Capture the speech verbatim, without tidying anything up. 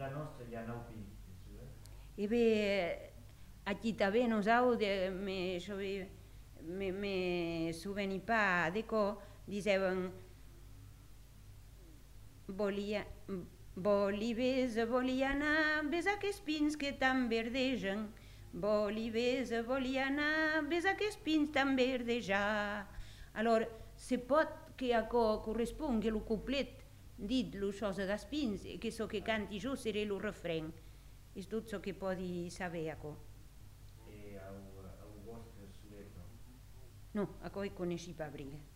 da nostra ja no pi. E beh, a chi t'avè nos aude, me, me, me souveni pas de co, disevan volia, voli vesa, volia anar, besa que pins que tan verdegen, voli vesa, volia anar, besa que pins tan verdejar. Alors, se pot que a co correspongui lo couplet dit lo cosa das pins, e che so che canti giù sere lo refren. És tot so que podi saber a co. E au, au vostre sueto? No, a co e conesci pa bringa.